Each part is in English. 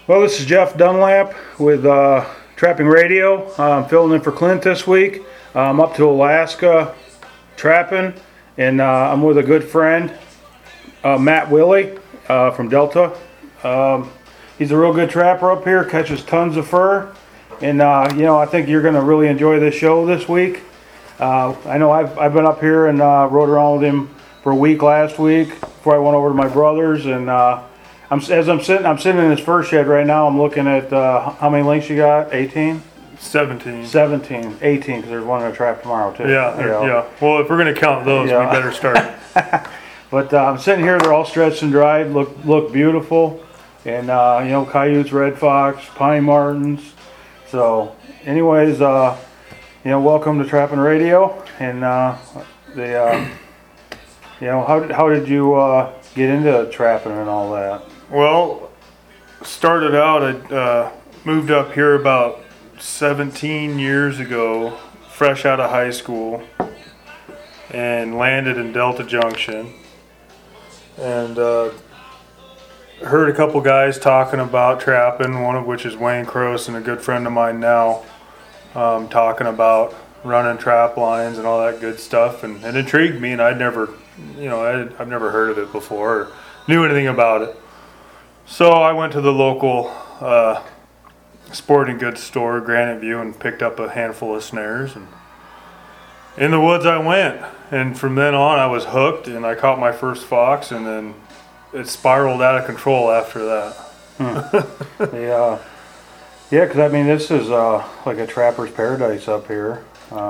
Well, this is Jeff Dunlap with Trapping Radio. I'm filling in for Clint this week. I'm up to Alaska trapping, and I'm with a good friend, Matt Willie from Delta. He's a real good trapper up here, catches tons of fur, and I think you're going to really enjoy this show this week. I know I've been up here and rode around with him for a week last week before I went over to my brother's, and I'm sitting in his fur shed right now. I'm looking at how many links you got? 18? 17. 17, 18, because there's one in a trap tomorrow too. Yeah. Well, if we're going to count those, we better start. But I'm sitting here. They're all stretched and dried. Look beautiful, and coyotes, red fox, pine martens. So, anyways, welcome to Trapping Radio, and how did you get into trapping and all that? Well, started out, I moved up here about 17 years ago, fresh out of high school, and landed in Delta Junction. And heard a couple guys talking about trapping, one of which is Wayne Cross and a good friend of mine now, talking about running trap lines and all that good stuff, and it intrigued me, and I've never heard of it before or knew anything about it. So I went to the local sporting goods store, Granite View, and picked up a handful of snares, and in the woods I went. And from then on I was hooked, and I caught my first fox, and then it spiraled out of control after that. Because I mean, this is like a trapper's paradise up here.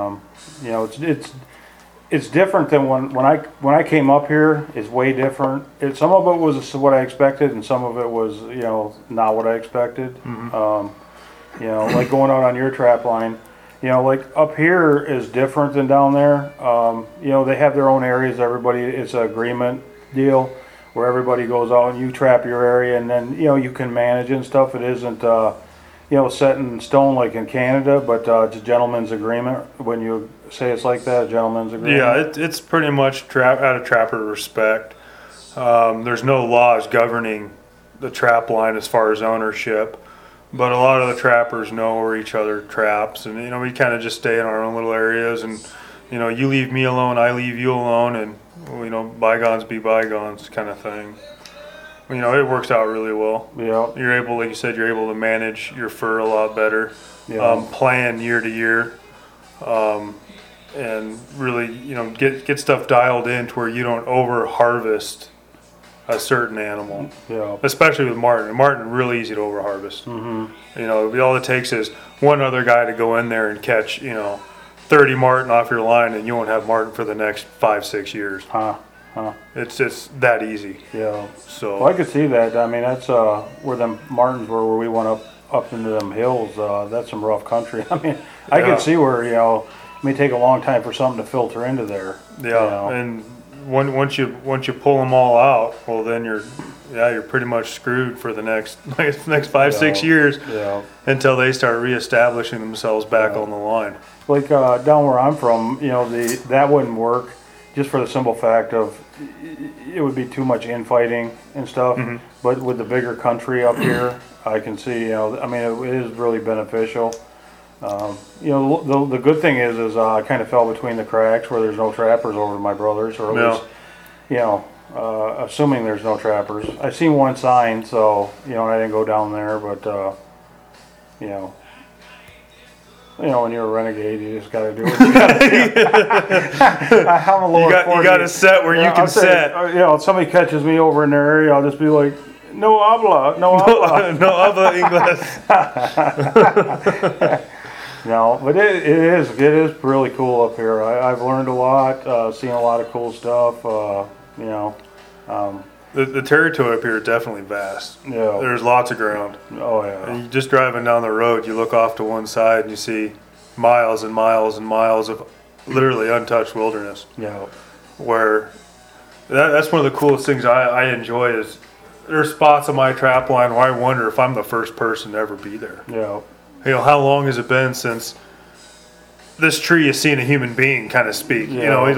It's different than when I came up here. It's way different. Some of it was what I expected, and some of it was not what I expected. Mm-hmm. Like going out on your trap line. Like up here is different than down there. They have their own areas. It's an agreement deal where everybody goes out and you trap your area, and then you can manage and stuff. It isn't set in stone like in Canada, but it's a gentleman's agreement. When you say it's like that, a gentleman's agreement. Yeah, it's pretty much out of trapper respect. There's no laws governing the trap line as far as ownership, but a lot of the trappers know where each other traps, and we kind of just stay in our own little areas, and you leave me alone, I leave you alone, and bygones be bygones kind of thing. It works out really well. Yeah. You're able, like you said, to manage your fur a lot better. Yeah. Plan year to year, and really, get stuff dialed in to where you don't over harvest a certain animal. Yeah. Especially with marten. Marten really easy to over harvest. Mm-hmm. All it takes is one other guy to go in there and catch 30 marten off your line, and you won't have marten for the next 5-6 years. It's just that easy. Yeah. So. Well, I could see that. I mean, that's where them martens were, where we went up into them hills. That's some rough country. I mean, I could see where it may take a long time for something to filter into there. Yeah. And once you pull them all out, well, then you're pretty much screwed for the next 5-6 years. Yeah. Until they start reestablishing themselves back on the line. Like down where I'm from, that wouldn't work. Just for the simple fact of it would be too much infighting and stuff. Mm-hmm. But with the bigger country up here, I can see, it is really beneficial. The good thing is I kind of fell between the cracks where there's no trappers over to my brother's, or at least, assuming there's no trappers. I seen one sign, so, I didn't go down there, but, when you're a renegade, you just got to do what you got to do. I'm a lower 40. You got to set where you can set. If somebody catches me over in their area, I'll just be like, no habla, no habla. No habla English. No, but it is really cool up here. I've learned a lot, seen a lot of cool stuff, The territory up here is definitely vast. Yeah. There's lots of ground. Oh, yeah. And you just driving down the road, you look off to one side and you see miles and miles and miles of literally untouched wilderness. Yeah. Where that's one of the coolest things I enjoy is there's spots on my trap line where I wonder if I'm the first person to ever be there. Yeah. How long has it been since this tree has seen a human being kind of speak? Yeah.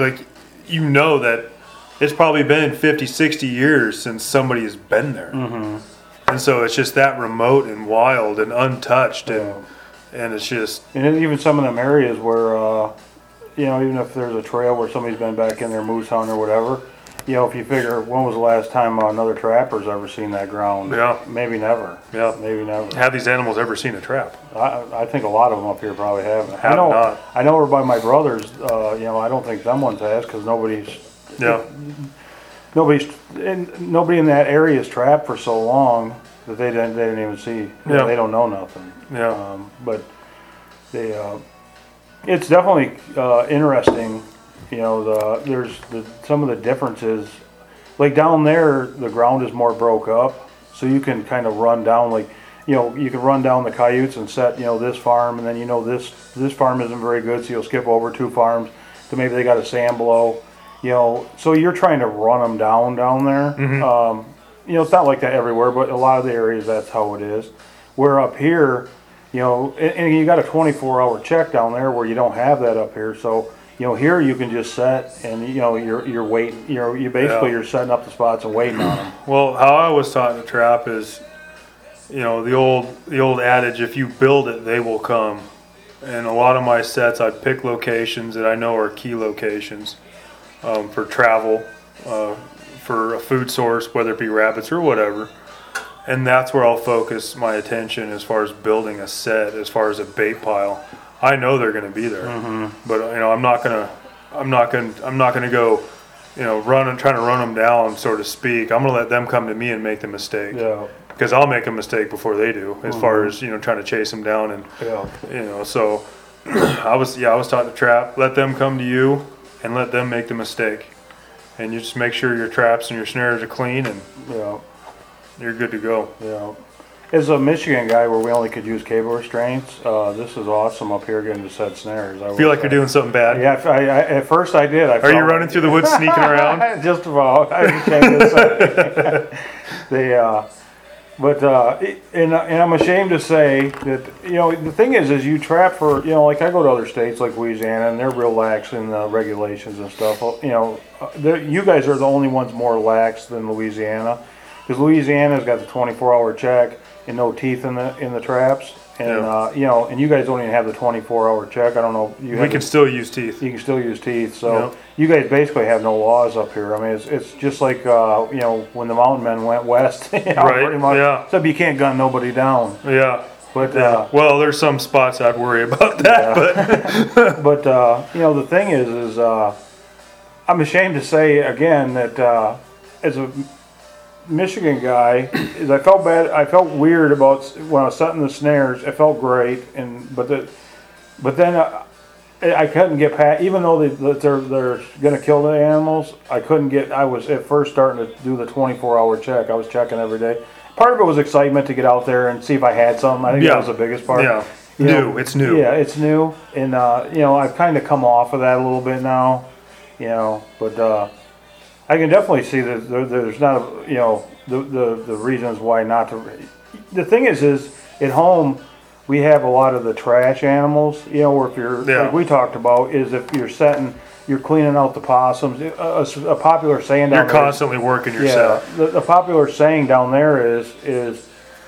That it's probably been 50, 60 years since somebody has been there. Mm-hmm. and so it's just that remote and wild and untouched, Yeah. and it's just And then even some of them areas where, you know, even if there's a trail where somebody's been back in there moose hunting or whatever, you know, if you figure when was the last time another trapper's ever seen that ground? Yeah. Maybe never. Yeah. Maybe never. have these animals ever seen a trap? I think a lot of them up here probably haven't. Have I know. not. I know over by my brother's. You know, I don't think someone's has because Yeah, nobody in that area is trapped for so long that they didn't even see. Yeah. They don't know nothing. yeah, But they, it's definitely interesting. You know, there's some of the differences. Like down there, the ground is more broke up, so you can kind of run down. Like, you know, you can run down the coyotes and set, you know, this farm, and then you know this farm isn't very good, so you'll skip over 2 farms. So maybe they got a sand blow. You know, so you're trying to run them down there. You know, it's not like that everywhere, but a lot of the areas that's how it is. Where up here, you know, and you got a 24-hour check down there where you don't have that up here. So, you know, here you can just set and, you know, you're waiting. You basically Yeah. you're setting up the spots and waiting on them. Well, how I was taught to trap is, you know, the old adage: if you build it, they will come. And a lot of my sets, I pick locations that I know are key locations for travel, for a food source, whether it be rabbits or whatever. And that's where I'll focus my attention as far as building a set, as far as a bait pile. I know they're going to be there, but you know, I'm not gonna go, you know, trying to run them down, so to speak. I'm gonna let them come to me and make the mistake. Yeah. Because I'll make a mistake before they do, as far as, you know, trying to chase them down, and Yeah. you know, so I was taught to trap. Let them come to you and let them make the mistake, and you just make sure your traps and your snares are clean, and Yeah. you're good to go. Yeah. As a Michigan guy where we only could use cable restraints, this is awesome up here getting to set snares. Feel like you're doing something bad. Yeah, at first I did. Are you running through the woods sneaking around? Just about. I was ashamed to say. And I'm ashamed to say that, you know, the thing is you trap for, you know, like I go to other states like Louisiana and they're real lax in the regulations and stuff. You know, you guys are the only ones more lax than Louisiana, because Louisiana's got the 24-hour check and no teeth in the traps. And Yeah. you know, and you guys don't even have the 24-hour check. I don't know. We can still use teeth. You can still use teeth, so Yep. you guys basically have no laws up here. I mean, it's just like you know, when the mountain men went west, you know, Right, pretty much. yeah. Except you can't gun nobody down. Yeah. But Well, there's some spots I'd worry about that, but you know, the thing is I'm ashamed to say again that as a Michigan guy, is I felt bad. I felt weird about when I was setting the snares. It felt great, but then I couldn't get past. Even though they're going to kill the animals, I couldn't get. I was at first starting to do the 24-hour check. I was checking every day. Part of it was excitement to get out there and see if I had something. I think Yeah. that was the biggest part. yeah, You know, it's new. Yeah, it's new, and you know, I've kind of come off of that a little bit now. You know, but I can definitely see that there's not, you know, the reasons why not to. The thing is at home we have a lot of the trash animals. You know, where if you're Yeah. like we talked about, is if you're cleaning out the possums. A popular saying down You're there. constantly working your Yeah, set. the popular saying down there is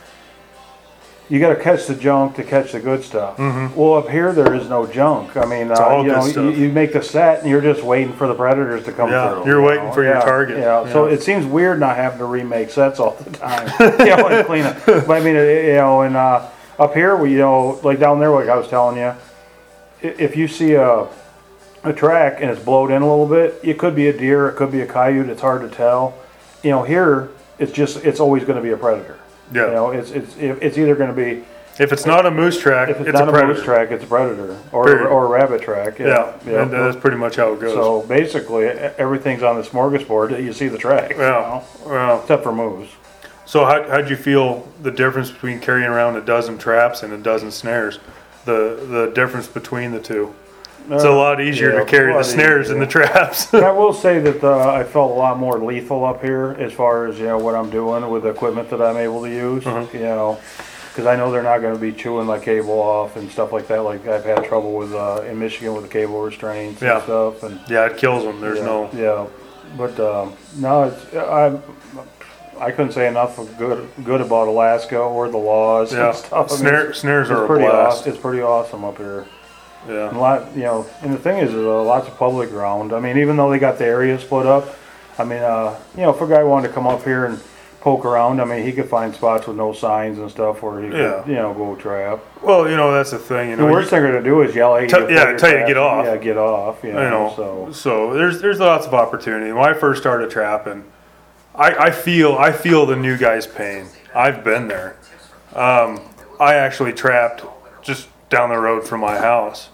you got to catch the junk to catch the good stuff. Well, up here there is no junk. I mean, all you good know, stuff. you make the set and you're just waiting for the predators to come Yeah, through. you're you waiting know? for your Yeah, target. Yeah. So Yeah. it seems weird not having to remake sets all the time. You know, and clean it. But I mean, you know, and up here, you know, like down there, like I was telling you, if you see a track and it's blowed in a little bit, it could be a deer, it could be a coyote. It's hard to tell. You know, here it's always going to be a predator. Yeah. You know, it's either going to be, If it's not a moose track, if it's it's not a a predator. moose track, it's a predator Period. or a rabbit track. Yeah, Yeah. and that's pretty much how it goes. So basically, everything's on the smorgasbord that you see the track. You yeah, know, well, except for moose. so how'd you feel the difference between carrying around a dozen traps and a dozen snares? The difference between the two. It's a lot easier yeah, to carry a lot the snares than the traps. I will say that I felt a lot more lethal up here as far as, you know, what I'm doing with the equipment that I'm able to use. You know, because I know they're not going to be chewing my cable off and stuff like that. Like I've had trouble with in Michigan with the cable restraints Yeah. and stuff. And Yeah, it kills them. There's yeah, no. yeah, but no, I couldn't say enough of good about Alaska or the laws Yeah, and stuff. I mean, snares are a pretty blast. it's pretty awesome up here. Yeah. And and the thing is, there's lots of public ground. I mean, even though they got the area split up, I mean, if a guy wanted to come up here and poke around, I mean, he could find spots with no signs and stuff where he could, go trap. Well, that's the thing. The worst thing they're gonna do is yell at you. Tell you to get off. Yeah, get off. So there's lots of opportunity. When I first started trapping, I feel the new guy's pain. I've been there. I actually trapped just down the road from my house.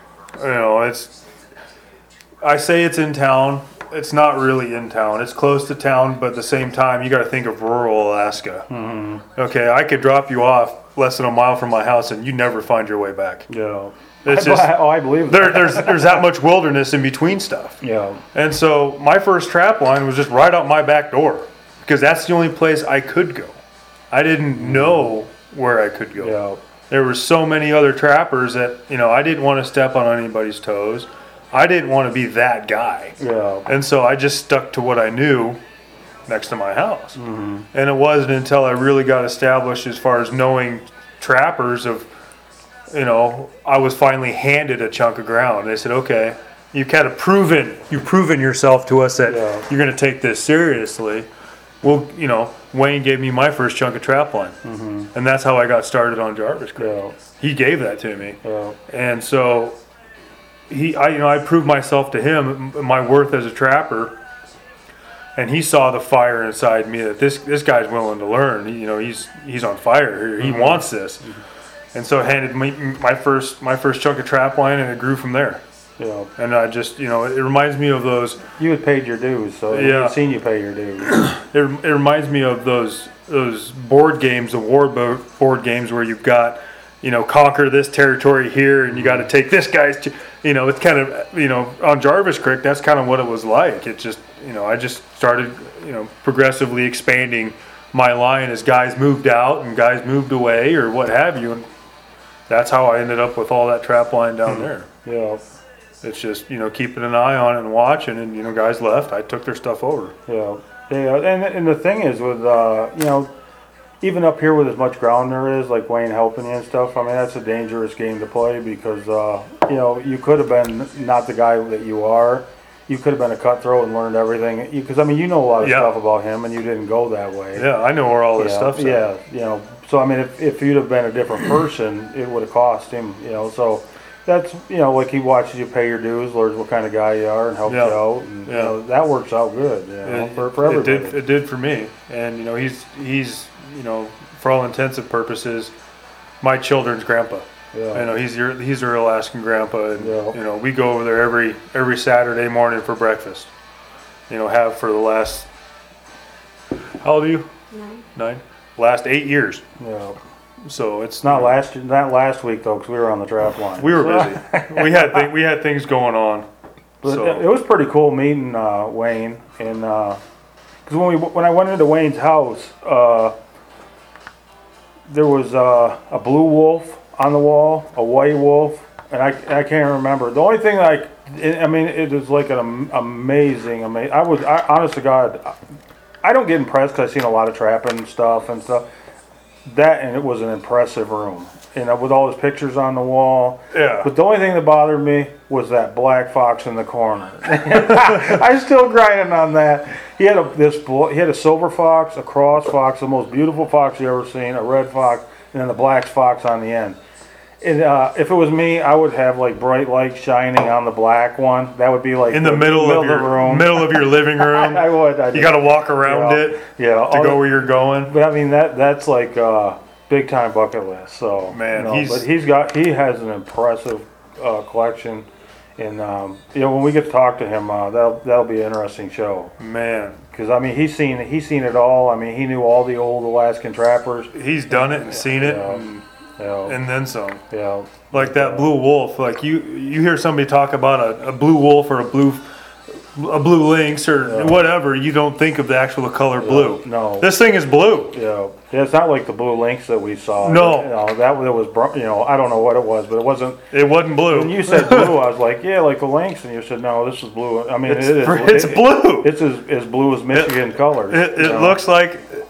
I say it's in town. It's not really in town. It's close to town, but at the same time, you got to think of rural Alaska. Mm-hmm. Okay, I could drop you off less than a mile from my house, and you never find your way back. Yeah. It's just I believe that. there's that much wilderness in between stuff. Yeah. And so my first trap line was just right out my back door because that's the only place I could go. I didn't know where I could go. Yeah. There were so many other trappers that I didn't want to step on anybody's toes. I didn't want to be that guy. Yeah. And so I just stuck to what I knew next to my house. Mm-hmm. And it wasn't until I really got established as far as knowing trappers of, I was finally handed a chunk of ground. They said, okay, you've proven yourself to us that you're going to take this seriously. Well, Wayne gave me my first chunk of trap line. Mm-hmm. And that's how I got started on Jarvis Creek. Yeah. He gave that to me. Yeah. And so I proved myself to him, my worth as a trapper, and he saw the fire inside me that this guy's willing to learn. He's on fire here. He wants this, and so handed me my first chunk of trap line, and it grew from there. Yeah. And I just it reminds me of those. You had paid your dues, so I've seen you pay your dues. It reminds me of those board games, the board games where you've got conquer this territory here, and you got to take this guy's. It's kind of, on Jarvis Creek, that's kind of what it was like. It just, I just started, progressively expanding my line as guys moved out and guys moved away or what have you. And that's how I ended up with all that trap line down there. Yeah. It's just, keeping an eye on it and watching, and, guys left. I took their stuff over. Yeah. Yeah. And the thing is with, even up here with as much ground there is, like Wayne helping you and stuff, I mean, that's a dangerous game to play because, you could have been not the guy that you are. You could have been a cutthroat and learned everything. Because, a lot of stuff about him and you didn't go that way. Yeah, I know where all this stuff's at. Yeah, So, if you'd have been a different person, it would have cost him, So, that's, like he watches you pay your dues, learns what kind of guy you are and helps you out. And, that works out good, for everybody. It did for me. And, he's for all intents and purposes, my children's grandpa. Yeah. He's their Alaskan grandpa, and we go over there every Saturday morning for breakfast. Have for the last, how old are you? 9. Last 8 years. Yeah. So it's not last week though, because we were on the trap line. We were busy. we had things going on. But it was pretty cool meeting Wayne, and because when I went into Wayne's house. There was a blue wolf on the wall, a white wolf, and I can't remember. The only thing it was like an amazing. Honest to God, I don't get impressed because I've seen a lot of trapping stuff and stuff. And it was an impressive room, with all his pictures on the wall. Yeah. But the only thing that bothered me was that black fox in the corner. I'm still grinding on that. He had a silver fox, a cross fox, the most beautiful fox you ever seen, a red fox, and then the black fox on the end. And, if it was me, I would have like bright lights shining on the black one. That would be like in the middle of your room, middle of your living room. I would. You got to walk around it. Yeah. To go where you're going. But that's like big time bucket list. So man, he has an impressive collection. And when we get to talk to him, that'll be an interesting show. Man, because he's seen it all. He knew all the old Alaskan trappers. He's done it and seen it, and then some. Yeah, like that blue wolf. Like you hear somebody talk about a blue wolf or a blue lynx or whatever. You don't think of the actual color blue. No, this thing is blue. Yeah, it's not like the blue lynx that we saw. No, that was I don't know what it was, but it wasn't. It wasn't blue. When you said blue, I was like, yeah, like the lynx, and you said no, this is blue. It's blue. It's as blue as Michigan colors. It looks like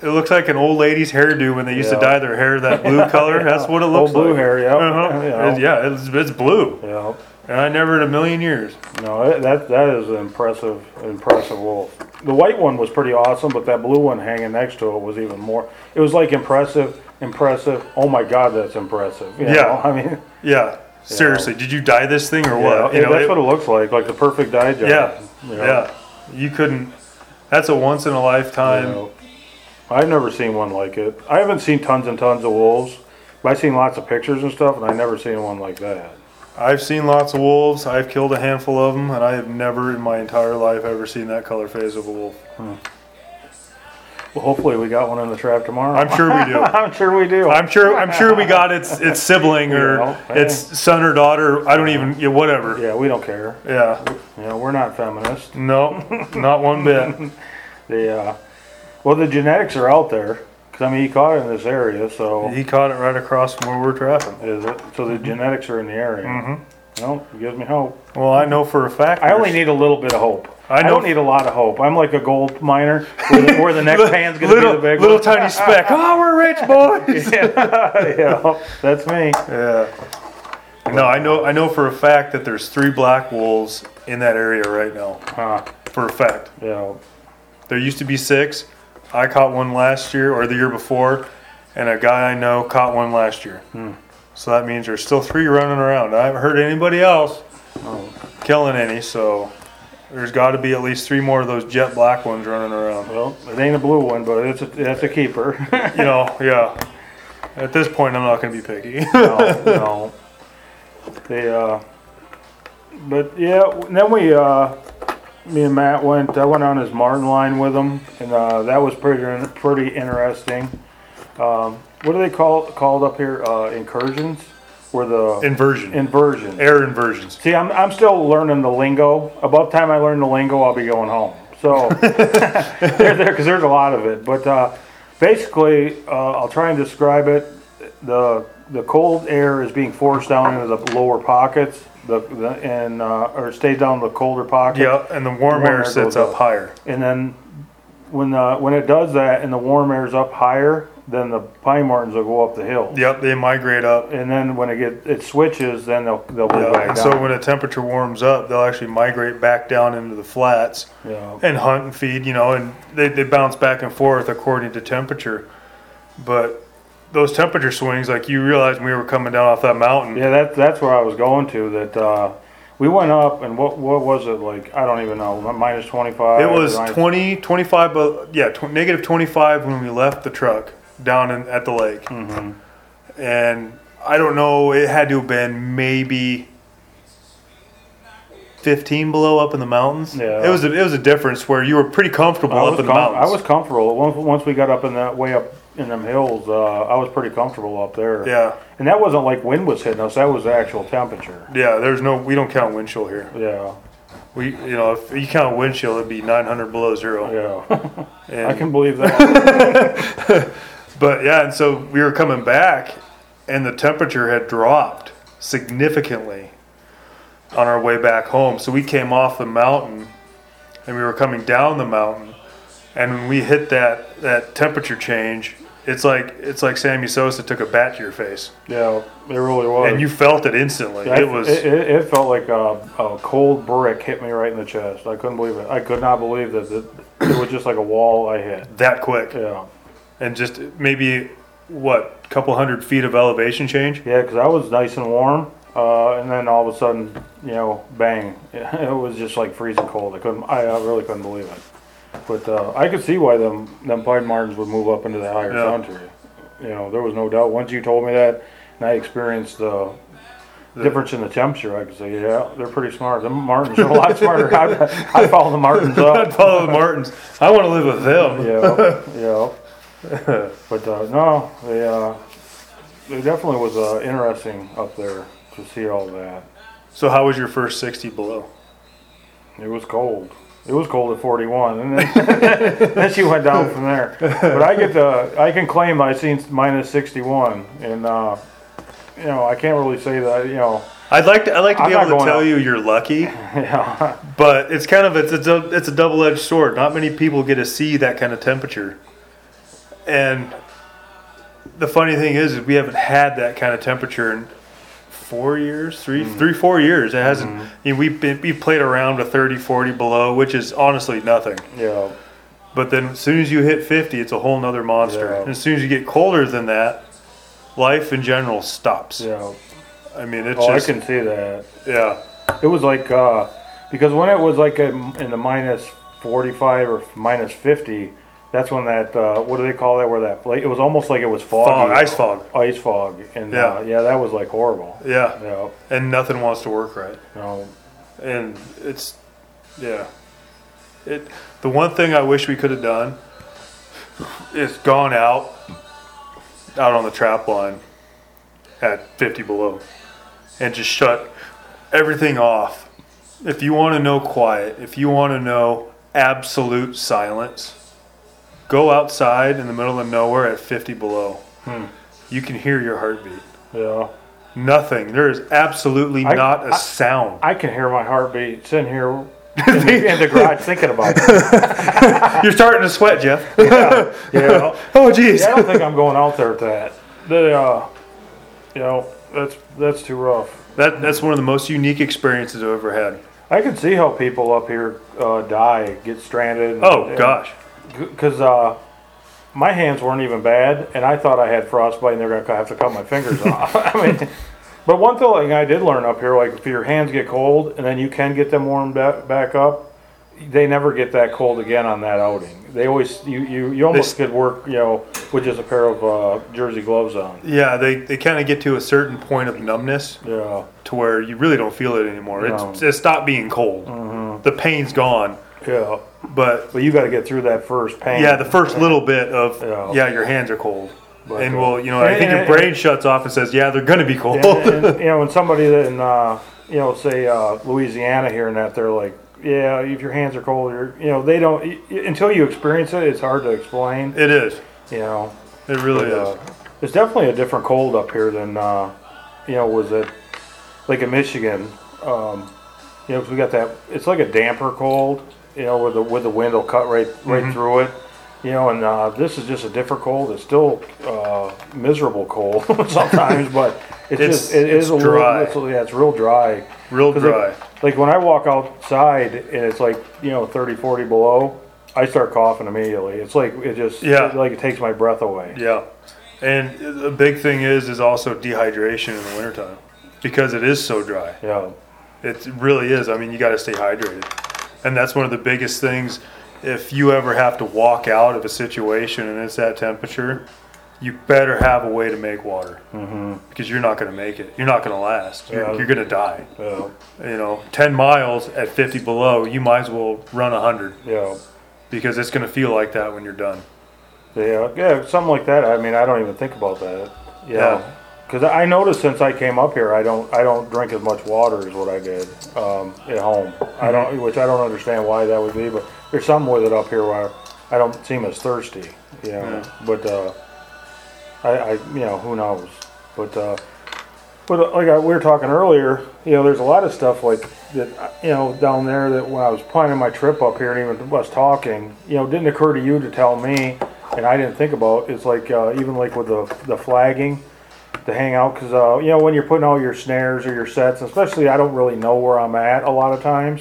It looks like an old lady's hairdo when they used to Yeah. dye their hair that blue color. That's what it looks Old blue like. hair, yeah. Uh-huh. Yeah, it's blue. Yeah. And I never in a million years. No, that is an impressive wolf. The white one was pretty awesome, but that blue one hanging next to it was even more. It was like impressive. Oh my God, that's impressive. You know? I mean, Yeah. Seriously, did you dye this thing or what? yeah, that's what it looks like the perfect dye job. Yeah. You know? Yeah. You couldn't. That's a once in a lifetime. You know, I've never seen one like it. I haven't seen tons and tons of wolves, but I've seen lots of pictures and stuff, and I've never seen one like that. I've seen lots of wolves. I've killed a handful of them, and I have never in my entire life ever seen that color phase of a wolf. Well, hopefully we got one in the trap tomorrow. I'm sure we do. I'm sure we do. I'm sure we got its sibling or You know, its son or daughter. I don't even, whatever. Yeah, we don't care. Yeah. You know, we're not feminists. No, not one bit. Well, the genetics are out there. 'Cause, I mean, he caught it in this area, so He caught it right across from where we're trapping. is it? So the genetics are in the area. Mm-hmm. Well, it gives me hope. Well, I know for a fact. I only need a little bit of hope. I I know- don't need a lot of hope. I'm like a gold miner where the next pan's going to be the big little one. tiny speck. Oh, we're rich boys. Yeah, that's me. Yeah. No, I know for a fact that there's 3 black wolves in that area right now. For a fact. Yeah. There used to be 6. I caught one last year or the year before, and a guy I know caught one last year. So that means there's still 3 running around. I haven't heard anybody else killing any, so there's got to be at least 3 more of those jet black ones running around. Well, it ain't a blue one, but that's a keeper. Yeah. At this point, I'm not going to be picky. No. But yeah, then me and Matt I went on his Martin line with him, and that was pretty interesting. What do they called up here? Incursions? Where the Inversion. inversions. Air inversions. See, I'm still learning the lingo. About the time I learn the lingo, I'll be going home. So, because there's a lot of it. But basically, I'll try and describe it. The cold air is being forced down into the lower pockets, or stays down the colder pockets. Yeah, and the warm air sits goes up higher. And then when it does that and the warm air is up higher, then the pine martens will go up the hill. Yep, they migrate up. And then when it switches, then they'll move back And down. so when the temperature warms up, they'll actually migrate back down into the flats Yeah. and hunt and feed, and they bounce back and forth according to temperature. But those temperature swings, like you realized when we were coming down off that mountain. Yeah, that's where I was going to. That we went up, and what was it like? I don't even know. Minus 25. It was minus- 20, 25, but yeah, negative 25 when we left the truck down at the lake. Mm-hmm. And I don't know, it had to have been maybe 15 below up in the mountains. Yeah. It was a difference where you were pretty comfortable up in the mountains. I was comfortable once we got up in that way up in them hills. I was pretty comfortable up there. Yeah. And that wasn't like wind was hitting us. That was the actual temperature. Yeah, we don't count wind chill here. Yeah. If you count wind chill, it'd be 900 below zero. Yeah. And, I can believe that. But yeah, and so we were coming back, and the temperature had dropped significantly on our way back home. So we came off the mountain, and we were coming down the mountain, and when we hit that temperature change, it's like Sammy Sosa took a bat to your face, Yeah, it really was. and you felt it instantly. Yeah, It was It felt like a cold brick hit me right in the chest. I couldn't believe it. I could not believe that it was just like a wall I hit. that quick, Yeah. and just maybe couple 100 feet of elevation change. Yeah, because I was nice and warm, and then all of a sudden, bang! It was just like freezing cold. I really couldn't believe it. But I could see why them pine martens would move up into the higher country. There was no doubt. Once you told me that, and I experienced the difference in the temperature, I could say, yeah, they're pretty smart. The martens are a lot smarter. I'd follow the martens up. I'd follow the Martins. I want to live with them. Yeah. But no, they definitely was interesting up there to see all that. So how was your first 60 below? It was cold. It was cold at 41, and then she went down from there. But I can claim I seen minus 61, and I can't really say that. I'd like to be I'm not able to going tell up. you you're lucky, Yeah. but it's kind of it's a double-edged sword. Not many people get to see that kind of temperature. And the funny thing is we haven't had that kind of temperature in 4 years, 4 years. It hasn't. We played around with 30, 40 below, which is honestly nothing. Yeah. But then as soon as you hit 50, it's a whole nother monster. Yeah. And as soon as you get colder than that, life in general stops. Yeah. I mean, it's I just can see that. yeah. It was like because when it was like in the minus 45 or minus 50, that's when that what do they call that? Where that like, it was almost like it was foggy, Ice fog. ice fog, and Yeah. that was like horrible. Yeah. Yeah. And nothing wants to work right. No. And it's yeah. The one thing I wish we could have done is gone out on the trap line at 50 below and just shut everything off. If you want to know quiet, if you want to know absolute silence, go outside in the middle of nowhere at 50 below. You can hear your heartbeat. Yeah. Nothing. There is absolutely not a sound. I can hear my heartbeat sitting here in the garage thinking about it. You're starting to sweat, Jeff. Yeah. Oh, geez. Yeah, I don't think I'm going out there with that. That's too rough. That's one of the most unique experiences I've ever had. I can see how people up here die, get stranded. Oh, gosh. Because my hands weren't even bad, and I thought I had frostbite, and they're going to have to cut my fingers off. I mean, but one thing I did learn up here, like if your hands get cold, and then you can get them warmed back up, they never get that cold again on that outing. They always you almost could work with just a pair of jersey gloves on. Yeah, they kind of get to a certain point of numbness. Yeah. To where you really don't feel it anymore. No. It's stopped being cold. The pain's gone. Yeah. But you got to get through that first pain. yeah, the first little bit of your hands are cold. And I think your brain shuts off and says, yeah, they're going to be cold. And when somebody in say Louisiana here and that, they're like, yeah, if your hands are cold, they don't until you experience it. It's hard to explain. It is. It really is. It's definitely a different cold up here than was it like in Michigan? Because we got that. It's like a damper cold. Where the wind will cut right through it. And this is just a different cold. It's still miserable cold sometimes, but it is a dry. It's real dry. Real dry. Like when I walk outside and it's like 30, 40 below, I start coughing immediately. It's like it takes my breath away. Yeah, and the big thing is also dehydration in the wintertime because it is so dry. Yeah, it really is. I mean, you got to stay hydrated, and that's one of the biggest things. If you ever have to walk out of a situation and it's that temperature, you better have a way to make water because you're not going to make it. You're not going to last. You're going to die. Yeah. 10 miles at 50 below, you might as well run 100. Yeah. Because it's going to feel like that when you're done. Yeah, something like that. I mean, I don't even think about that. Yeah. Because I noticed since I came up here, I don't drink as much water as what I did at home. Which I don't understand why that would be, but there's something with it up here where I don't seem as thirsty. But I who knows? But like we were talking earlier, there's a lot of stuff like that, down there that when I was planning my trip up here and even us talking, didn't occur to you to tell me, and I didn't think about. It's like even like with the flagging to hang out, because when you're putting all your snares or your sets, especially I don't really know where I'm at a lot of times.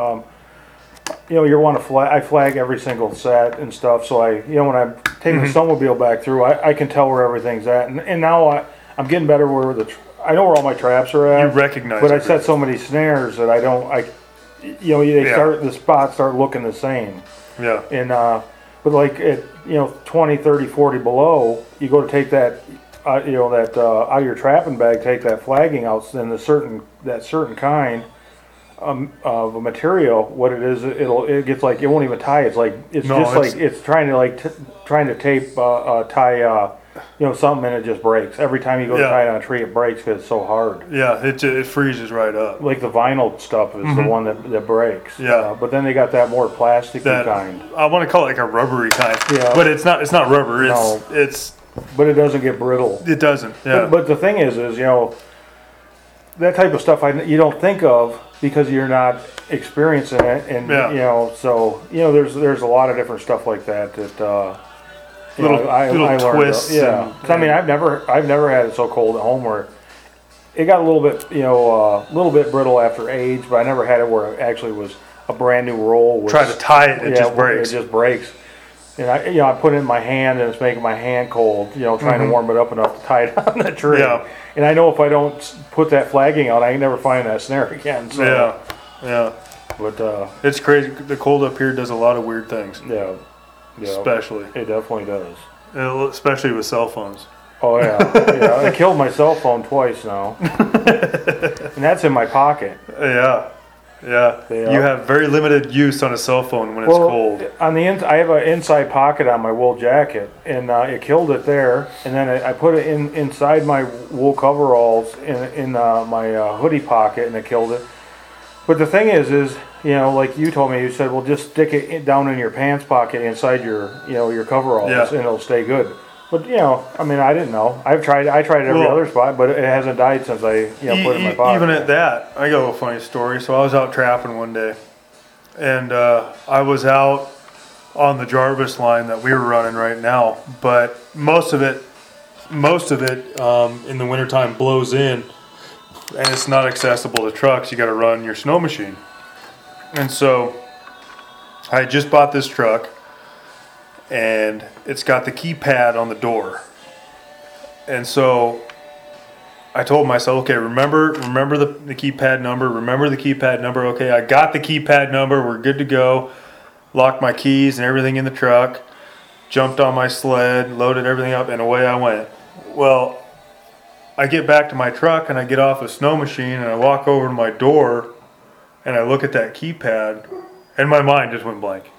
You want to flag. I flag every single set and stuff, so when I'm taking the snowmobile back through, I can tell where everything's at, and now I'm getting better where I know where all my traps are at. You recognize, but I set so many snares that the spots start looking the same. Yeah. And but like at 20, 30, 40 below, you go to take that out of your trapping bag, take that flagging out, and that certain kind of a material, what it is, it gets like it won't even tie. It's like it's trying to tape tie something, and it just breaks every time you go to tie it on a tree. It breaks because it's so hard. Yeah, it freezes right up. Like the vinyl stuff is the one that breaks. Yeah, but then they got that more plasticky kind. I want to call it like a rubbery kind. Yeah, but it's not. It's not rubber. It's. But it doesn't get brittle. It doesn't. Yeah. But the thing is that type of stuff you don't think of because you're not experiencing it, and so there's a lot of different stuff like that Little learned, twists. yeah. 'Cause I mean, I've never had it so cold at home where it got a little bit, a little bit brittle after age, but I never had it where it actually was a brand new roll. Try to tie it, it just breaks. It just breaks. And I put it in my hand, and it's making my hand cold. Trying to warm it up enough to tie it on the tree. Yeah. And I know if I don't put that flagging out, I can never find that snare again. So, Yeah. But It's crazy. The cold up here does a lot of weird things. yeah, Especially. it definitely does. Especially with cell phones. Oh yeah, yeah. I killed my cell phone twice now, and that's in my pocket. Yeah. You have very limited use on a cell phone when it's cold. On the I have an inside pocket on my wool jacket, and it killed it there. And then I put it inside my wool coveralls in my hoodie pocket, and it killed it. But the thing is, like you told me, you said, well, just stick it down in your pants pocket inside your coveralls, and it'll stay good. But I mean, I didn't know. I tried every other spot, but it hasn't died since I put it in my pocket. Even at that, I got a little funny story. So I was out trapping one day, and I was out on the Jarvis line that we were running right now. But most of it in the wintertime blows in, and it's not accessible to trucks. You got to run your snow machine. And so I just bought this truck. And it's got the keypad on the door. And so I told myself, okay, remember the keypad number, Okay, I got the keypad number, we're good to go. Locked my keys and everything in the truck, jumped on my sled, loaded everything up, and away I went. Well, I get back to my truck and I get off the snow machine and I walk over to my door and I look at that keypad and my mind just went blank.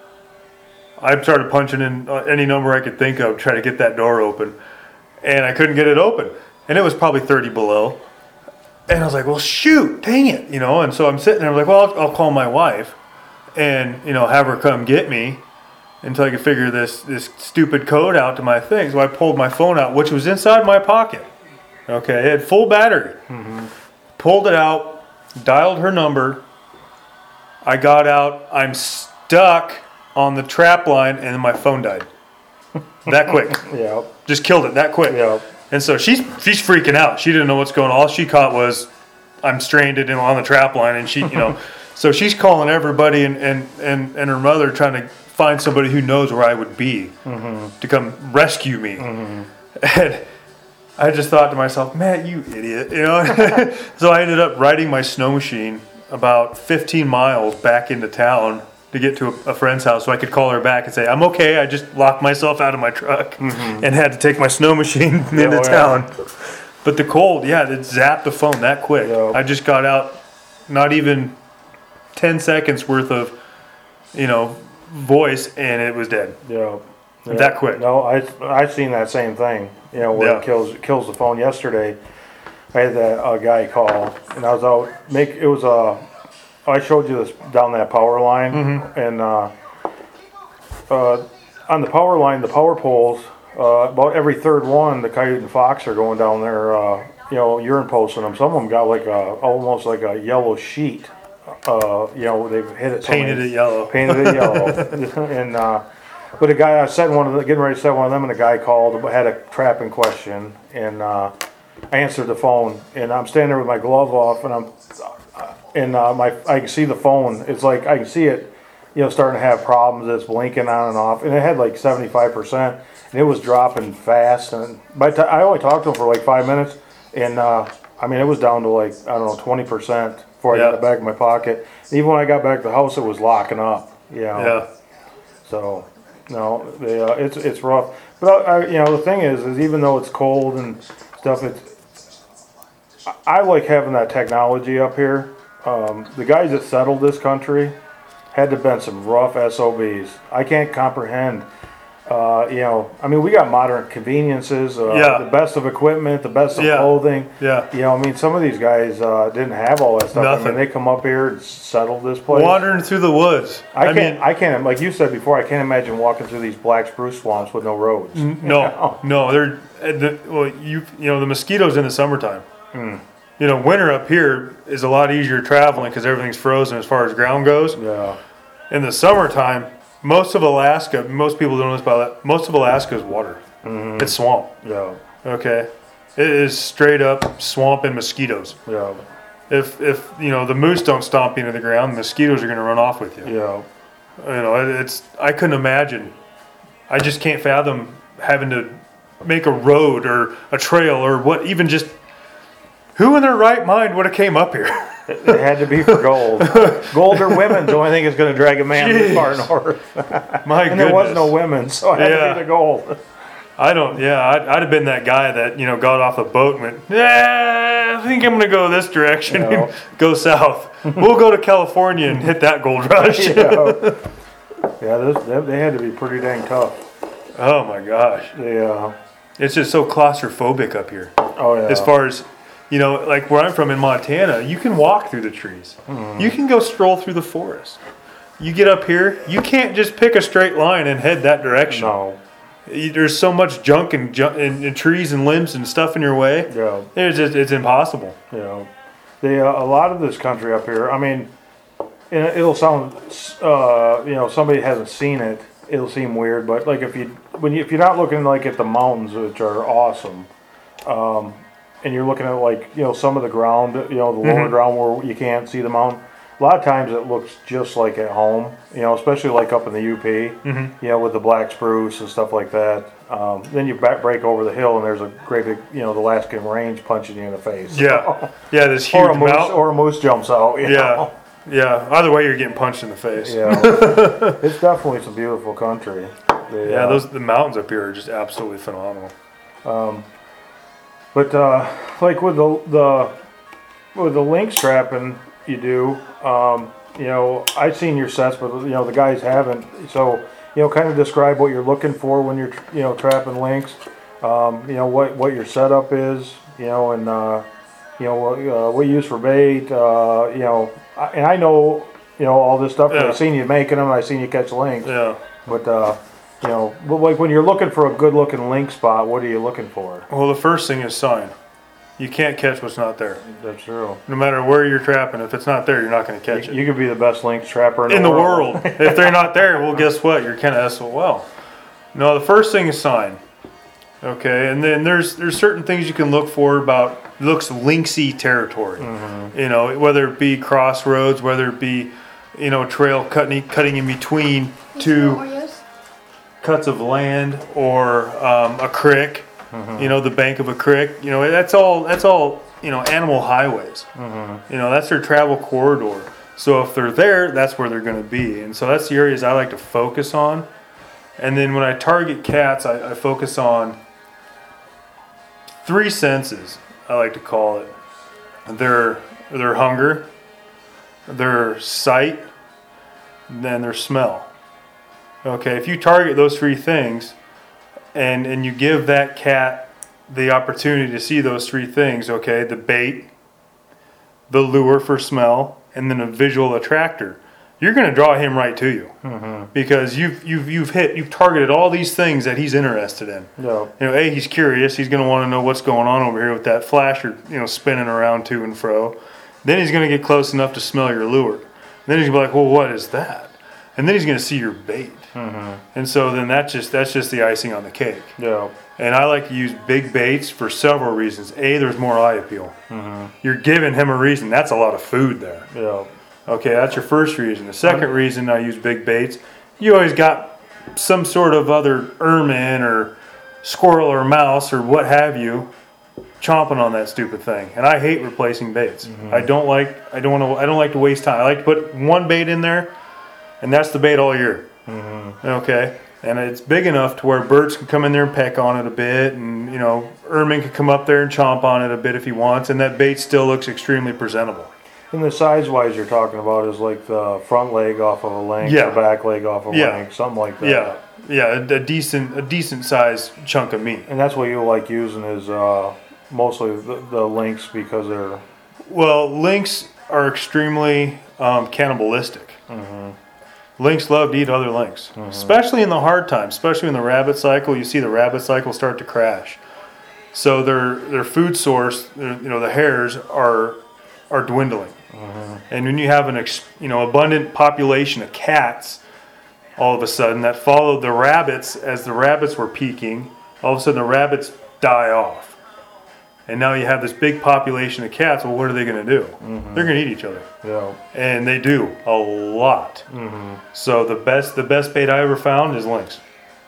I started punching in any number I could think of, try to get that door open, and I couldn't get it open. And it was probably 30 below. And I was like, well, shoot, dang it, And so I'm sitting there, I'm like, well, I'll call my wife and, have her come get me until I could figure this stupid code out to my thing. So I pulled my phone out, which was inside my pocket. Okay, it had full battery. Mm-hmm. Pulled it out, dialed her number. I got out, I'm stuck on the trap line, and my phone died. That quick. Yeah. Just killed it that quick. Yeah. And so she's freaking out. She didn't know what's going on. All she caught was I'm stranded on the trap line, and she, so she's calling everybody and her mother trying to find somebody who knows where I would be to come rescue me. And I just thought to myself, Matt, you idiot, So I ended up riding my snow machine about 15 miles back into town to get to a friend's house so I could call her back and say, I'm okay, I just locked myself out of my truck and had to take my snow machine into town. But the cold, it zapped the phone that quick. Yeah. I just got out not even 10 seconds worth of, voice, and it was dead. Yeah. That quick. No, I seen that same thing, where it kills the phone. Yesterday, I had that guy call, and I was out, I showed you this down that power line, and on the power line, the power poles, about every third one, the coyote and fox are going down there, urine posting them. Some of them got like almost like a yellow sheet. They've hit it. Painted it yellow. And but a guy, I was getting ready to set one of them, and a guy called, had a trapping question, and I answered the phone, and I'm standing there with my glove off, and I can see the phone. It's like I can see it, starting to have problems. It's blinking on and off, and it had like 75%, and it was dropping fast. And I only talked to him for like 5 minutes, and it was down to like 20% before I got it back in my pocket. And even when I got back to the house, it was locking up. Yeah. So no, it's rough. But the thing is even though it's cold and stuff, I like having that technology up here. The guys that settled this country had to been some rough SOBs. I can't comprehend. We got modern conveniences, the best of equipment, the best of clothing. Yeah. Some of these guys didn't have all that stuff. Nothing. They come up here and settle this place. Wandering ththrough the woods. I can't, like you said before, I can't imagine walking through these black spruce swamps with no roads. No, they're the mosquitoes in the summertime. Winter up here is a lot easier traveling because everything's frozen as far as ground goes. Yeah. In the summertime, most of Alaska, most people don't know this about that. Most of Alaska is water. It's swamp. Yeah. Okay, it is straight up swamp and mosquitoes. Yeah. If the moose don't stomp you into the ground, the mosquitoes are going to run off with you. Yeah. It's I couldn't imagine. I just can't fathom having to make a road or a trail or what. Even just who in their right mind would have came up here? It had to be for gold. Gold or women's the only thing that's going to drag a man this far north. My And goodness. there was no women, so it had to be the gold. I'd have been that guy that, got off a boat and went, I think I'm going to go this direction and go south. We'll go to California and hit that gold rush. They had to be pretty dang tough. Oh my gosh. It's just so claustrophobic up here. Oh yeah. As far as, like where I'm from in Montana, you can walk through the trees. You can go stroll through the forest. You get up here, you can't just pick a straight line and head that direction. No. There's so much junk and trees and limbs and stuff in your way. Yeah. It's impossible. Yeah. A lot of this country up here, I mean, it'll sound, somebody hasn't seen it, it'll seem weird, but like if you're not looking like at the mountains, which are awesome, and you're looking at like, some of the ground, the lower ground where you can't see the mountain, a lot of times it looks just like at home, especially like up in the UP, with the black spruce and stuff like that. Then you break over the hill and there's a great big, the Alaskan range punching you in the face. Yeah. Yeah, this huge mountain. Or a moose jumps out. You know? Yeah. Either way, you're getting punched in the face. Yeah. It's definitely some beautiful country. The mountains up here are just absolutely phenomenal. But like with the lynx trapping you do, I've seen your sets, but the guys haven't. So kind of describe what you're looking for when you're trapping lynx. What your setup is. And what you use for bait. And I know all this stuff. Yeah. I've seen you making them. I've seen you catch lynx. Yeah. But like when you're looking for a good looking lynx spot, what are you looking for? Well, the first thing is sign. You can't catch what's not there. That's true. No matter where you're trapping, if it's not there, you're not going to catch it. You could be the best lynx trapper in the world. If they're not there, well, guess what? You're kind of SOL. No, the first thing is sign. Okay, and then there's certain things you can look for about looks lynxy territory. Whether it be crossroads, whether it be trail cutting in between two cuts of land or a creek. The bank of a creek. That's all animal highways. That's their travel corridor. So if they're there, that's where they're going to be. And so that's the areas I like to focus on. And then when I target cats, I focus on 3 senses, I like to call it. Their hunger, their sight, and then their smell. Okay, if you target those 3 things and you give that cat the opportunity to see those 3 things, okay, the bait, the lure for smell, and then a visual attractor, you're going to draw him right to you because you've targeted all these things that he's interested in. Yeah. He's curious. He's going to want to know what's going on over here with that flasher, spinning around to and fro. Then he's going to get close enough to smell your lure. Then he's going to be like, well, what is that? And then he's going to see your bait. And so then that's just the icing on the cake. Yeah. And I like to use big baits for several reasons. A, there's more eye appeal. You're giving him a reason. That's a lot of food there. Yeah. Okay, that's your first reason. The second reason I use big baits, you always got some sort of other ermine or squirrel or mouse or what have you chomping on that stupid thing. And I hate replacing baits. I don't like to waste time. I like to put one bait in there, and that's the bait all year. Okay, and it's big enough to where birds can come in there and peck on it a bit, and ermine can come up there and chomp on it a bit if he wants, and that bait still looks extremely presentable. And the size-wise you're talking about is like the front leg off of a lynx, Yeah. the back leg off of a lynx, something like that. Yeah, a decent size chunk of meat. And that's what you like using is mostly the lynx because they're... Well, lynx are extremely cannibalistic. Lynx love to eat other lynx, especially in the hard times, especially in the rabbit cycle. You see the rabbit cycle start to crash. So their food source, the hares are dwindling. And when you have an abundant population of cats, all of a sudden that followed the rabbits as the rabbits were peaking. All of a sudden the rabbits die off. And now you have this big population of cats. Well, what are they going to do? They're going to eat each other. Yeah. And they do a lot. So the best bait I ever found is lynx.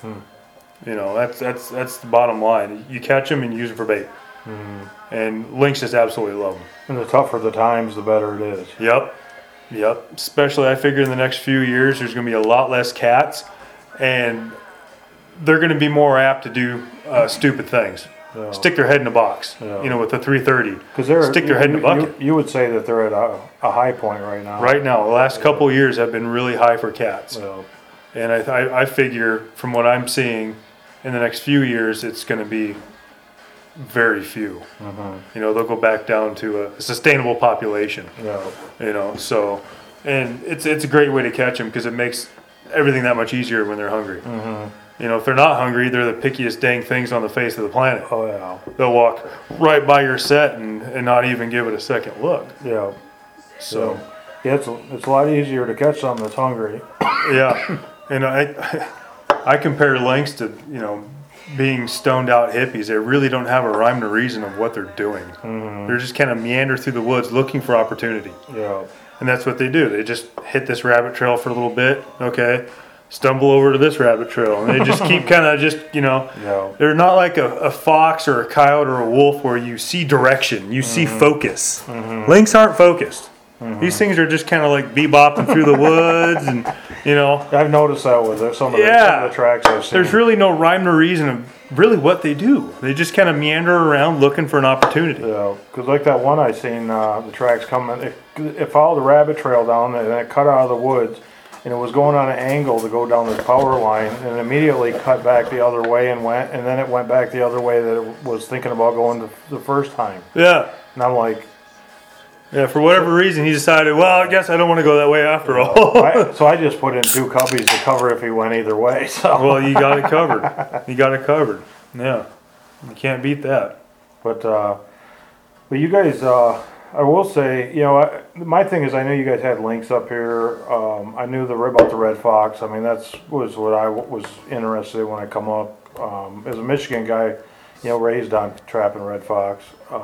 You know, that's the bottom line. You catch them and use them for bait. And lynx just absolutely love them. And the tougher the times, the better it is. Yep. Especially, I figure in the next few years, there's going to be a lot less cats, and they're going to be more apt to do stupid things. Yeah. Stick their head in a box, Yeah. you know, with the 330. Because Stick their head in a bucket. You would say that they're at a high point right now. Right now, the last couple of years have been really high for cats. Yeah. And I figure, from what I'm seeing, in the next few years, it's going to be very few. You know, they'll go back down to a sustainable population. Yeah. You know, so, and it's a great way to catch them because it makes everything that much easier when they're hungry. You know, if they're not hungry, they're the pickiest dang things on the face of the planet. Oh yeah. They'll walk right by your set and not even give it a second look. Yeah. So, Yeah, it's a lot easier to catch something that's hungry. yeah. And I compare lynx to, you know, being stoned out hippies. They really don't have a rhyme or reason of what they're doing. They're just kind of meander through the woods looking for opportunity. Yeah. And that's what they do. They just hit this rabbit trail for a little bit. Okay. Stumble over to this rabbit trail. And they just keep kind of just, you know, Yeah. they're not like a fox or a coyote or a wolf where you see direction, you see focus. Lynx aren't focused. These things are just kind of like bebopping through the woods, and you know. I've noticed that with some of the tracks I've seen. There's really no rhyme or reason of really what they do. They just kind of meander around looking for an opportunity. Yeah, because like that one I seen, the tracks coming, it followed the rabbit trail down and it cut out of the woods, and it was going on an angle to go down this power line, and it immediately cut back the other way and then it went back the other way that it was thinking about going the first time. Yeah. And I'm like, Yeah, for whatever reason, he decided, well, I guess I don't want to go that way after all. so I just put in 2 cubbies to cover if he went either way. So, Well, you got it covered. You got it covered. Yeah. You can't beat that. but you guys, I will say, you know, my thing is I knew you guys had links up here. I knew about the red fox. I mean, was what I was interested in when I come up. As a Michigan guy, you know, raised on trapping red fox.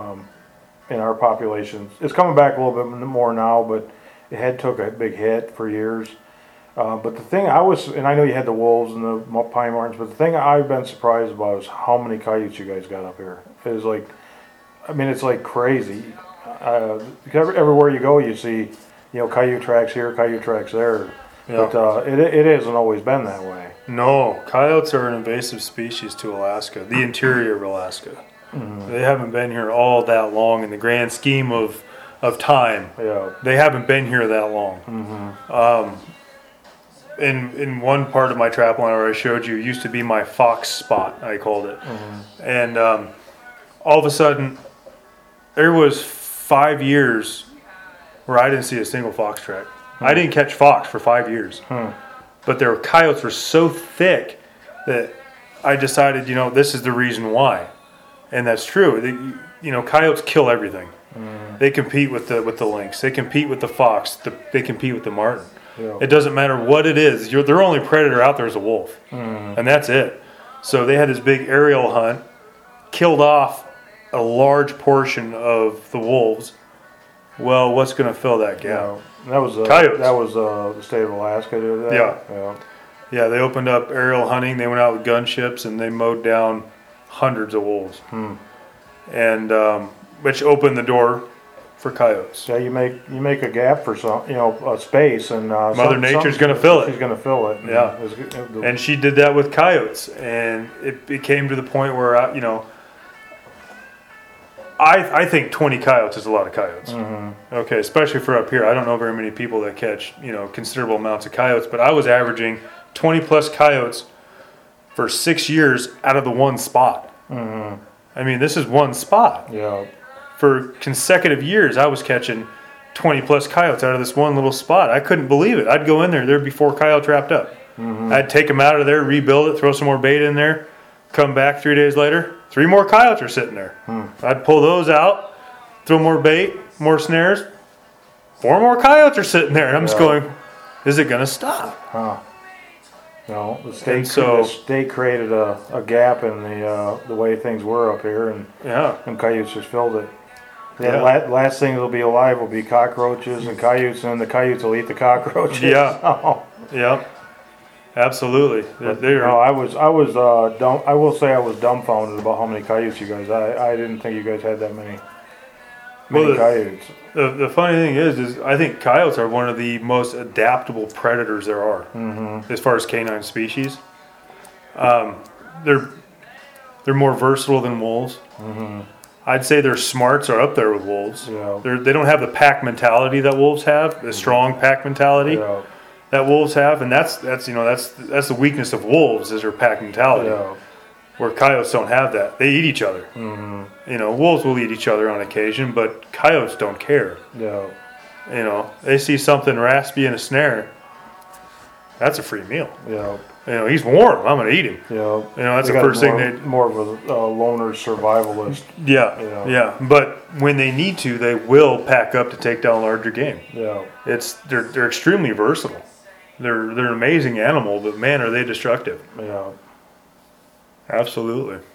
In our populations, it's coming back a little bit more now, but it took a big hit for years. But the thing and I know you had the wolves and the pine martens, but the thing I've been surprised about is how many coyotes you guys got up here. It's like, I mean, it's like crazy. Everywhere you go, you see, you know, coyote tracks here, coyote tracks there. Yeah. But it hasn't always been that way. No, coyotes are an invasive species to Alaska, the interior of Alaska. They haven't been here all that long in the grand scheme of time. Yeah. They haven't been here that long. In one part of my trap line where I showed you, used to be my fox spot, I called it. And all of a sudden, there was 5 years where I didn't see a single fox track. I didn't catch fox for 5 years. But their coyotes were so thick that I decided, you know, this is the reason why. And that's true. You know, coyotes kill everything. They compete with the lynx. They compete with the fox. They compete with the marten. Yeah. It doesn't matter what it is. Their only predator out there is a wolf, and that's it. So they had this big aerial hunt, killed off a large portion of the wolves. Well, what's going to fill that gap? Yeah. That was Coyotes. That was the state of Alaska. Did that? Yeah. Yeah, they opened up aerial hunting. They went out with gunships and they mowed down hundreds of wolves, and which opened the door for coyotes. Yeah, you make a gap for some, you know, a space, and Mother Nature's going to fill it. She's going to fill it. Yeah. And she did that with coyotes, and it came to the point where I think 20 coyotes is a lot of coyotes. Okay, especially for up here. I don't know very many people that catch, you know, considerable amounts of coyotes, but I was averaging 20 plus coyotes for 6 years out of the one spot. I mean, this is one spot. Yeah. For consecutive years, I was catching 20 plus coyotes out of this one little spot. I couldn't believe it. I'd go in there'd be 4 coyotes wrapped up. I'd take them out of there, rebuild it, throw some more bait in there, come back 3 days later, 3 more coyotes are sitting there. I'd pull those out, throw more bait, more snares, 4 more coyotes are sitting there. And I'm just going, is it going to stop? No, the so- state created a gap in the way things were up here, and Yeah. coyotes just filled it. The Yeah. last thing that'll be alive will be cockroaches and coyotes, and then the coyotes will eat the cockroaches. Yeah. So, Yep. Absolutely. They're no, I was dumb. I will say I was dumbfounded about how many coyotes you guys. I didn't think you guys had that many. Well, Coyotes. the funny thing is I think coyotes are one of the most adaptable predators there are, as far as canine species. They're more versatile than wolves. I'd say their smarts are up there with wolves. Yeah. They don't have the pack mentality that wolves have, the strong pack mentality Yeah. that wolves have, and that's the weakness of wolves is their pack mentality. Yeah. Where coyotes don't have that. They eat each other. Wolves will eat each other on occasion, but coyotes don't care. Yeah. They see something raspy in a snare. That's a free meal. Yeah. He's warm. I'm going to eat him. Yeah. That's They the got first thing more of a loner survivalist. Yeah. But when they need to, they will pack up to take down larger game. Yeah. They're extremely versatile. They're an amazing animal, but man, are they destructive. Yeah. Absolutely.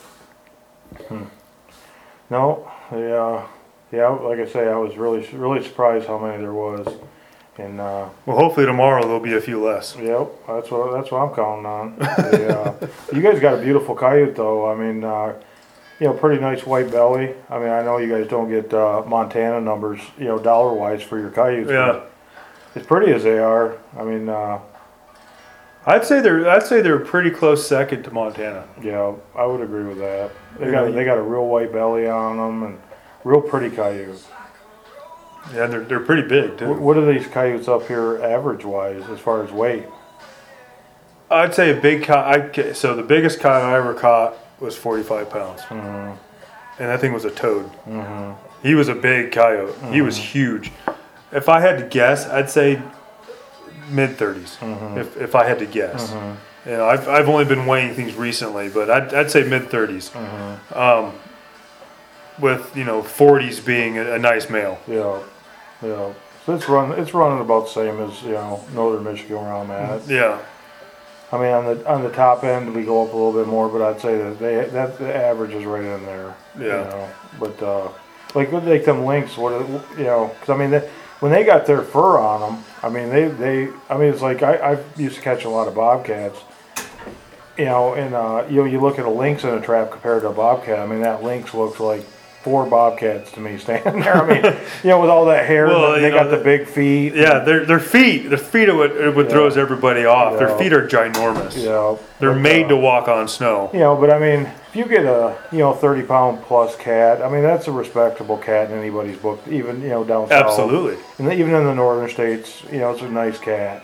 No. Yeah. Like I say, I was really surprised how many there was, and Well, hopefully tomorrow there'll be a few less. yep, that's what I'm counting on. Yeah. You guys got a beautiful coyote though. I mean, pretty nice white belly. I mean, I know you guys don't get Montana numbers, dollar wise for your coyotes. Yeah. But as pretty as they are, I mean, I'd say they're a pretty close second to Montana. yeah, I would agree with that. They Yeah. got a real white belly on them and real pretty coyotes. Yeah, they're pretty big too. What are these coyotes up here average wise as far as weight? I'd say a big coyote. So the biggest coyote I ever caught was 45 pounds, and that thing was a toad. He was a big coyote. He was huge. If I had to guess, I'd say mid 30s. If I had to guess, I've only been weighing things recently, but I'd say mid 30s. With 40s being a nice male. Yeah, yeah. So it's running about the same as northern Michigan where I'm at. Yeah. I mean on the top end we go up a little bit more, but I'd say that the average is right in there. Yeah. But like them lynx, because I mean when they got their fur on them, I mean it's like I used to catch a lot of bobcats. And you look at a lynx in a trap compared to a bobcat. I mean that lynx looks like 4 bobcats to me standing there. I mean, with all that hair, Well, they got the big feet. Yeah, their feet are what throws everybody off. Yeah. Their feet are ginormous. They're But, made to walk on snow. But I mean, if you get a 30-pound plus cat, I mean that's a respectable cat in anybody's book, even down south. Absolutely. And even in the northern states, it's a nice cat.